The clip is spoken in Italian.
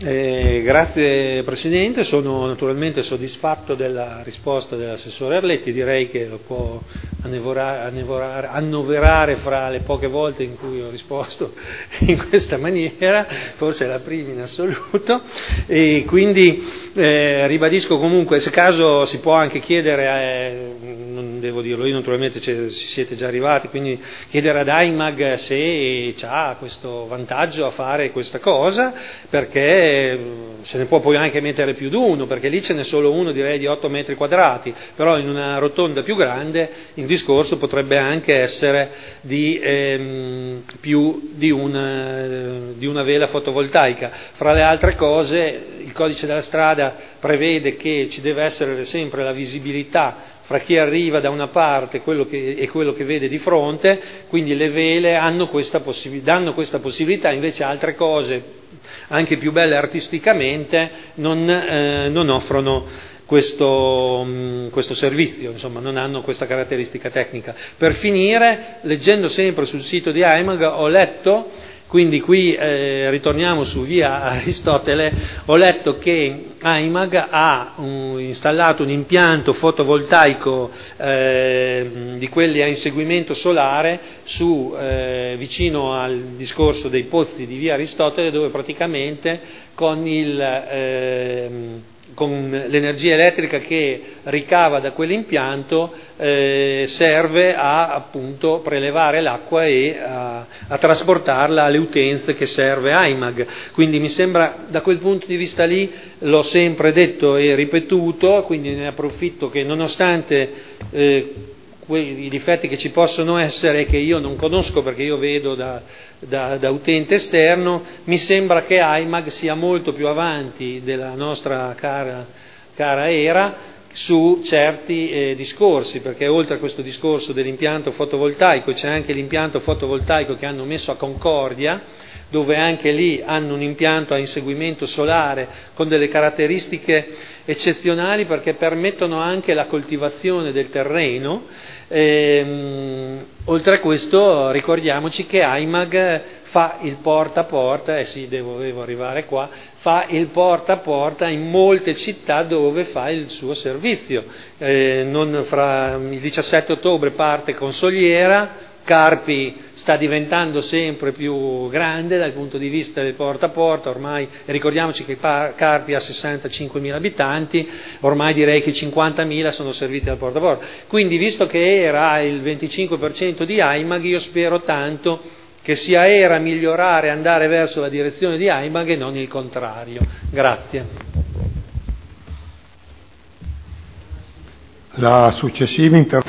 Grazie Presidente, sono naturalmente soddisfatto della risposta dell'assessore Arletti, direi che lo può annoverare fra le poche volte in cui ho risposto in questa maniera, forse è la prima in assoluto, e quindi ribadisco comunque, se caso si può anche chiedere, non devo dirlo io naturalmente, ci siete già arrivati, quindi chiedere ad AIMAG se ha questo vantaggio a fare questa cosa, perché se ne può poi anche mettere più di uno, perché lì ce n'è solo uno, direi di 8 metri quadrati, però in una rotonda più grande il discorso potrebbe anche essere di più di una vela fotovoltaica. Fra le altre cose il codice della strada prevede che ci deve essere sempre la visibilità fra chi arriva da una parte e quello che vede di fronte, quindi le vele danno questa possibilità, invece altre cose anche più belle artisticamente non offrono questo servizio, insomma non hanno questa caratteristica tecnica. Per finire, leggendo sempre sul sito di AIMAG ho letto, quindi qui ritorniamo su via Aristotele, ho letto che AIMAG ha installato un impianto fotovoltaico di quelli a inseguimento solare vicino al discorso dei pozzi di via Aristotele, dove praticamente con l'energia elettrica che ricava da quell'impianto serve a appunto prelevare l'acqua e a trasportarla alle utenze che serve AIMAG. Quindi mi sembra, da quel punto di vista lì, l'ho sempre detto e ripetuto, quindi ne approfitto che nonostante i difetti che ci possono essere, che io non conosco perché io vedo da utente esterno, mi sembra che AIMAG sia molto più avanti della nostra cara ERA su certi discorsi, perché oltre a questo discorso dell'impianto fotovoltaico c'è anche l'impianto fotovoltaico che hanno messo a Concordia, dove anche lì hanno un impianto a inseguimento solare con delle caratteristiche eccezionali, perché permettono anche la coltivazione del terreno. Oltre a questo ricordiamoci che AIMAG fa il porta a porta, devo arrivare qua, fa il porta a porta in molte città dove fa il suo servizio. Fra il 17 ottobre parte con Soliera, Carpi sta diventando sempre più grande dal punto di vista del porta a porta, ormai ricordiamoci che Carpi ha 65.000 abitanti, ormai direi che 50.000 sono serviti dal porta a porta. Quindi, visto che era il 25% di AIMAG, io spero tanto che sia ERA migliorare, andare verso la direzione di AIMAG e non il contrario. Grazie. La successiva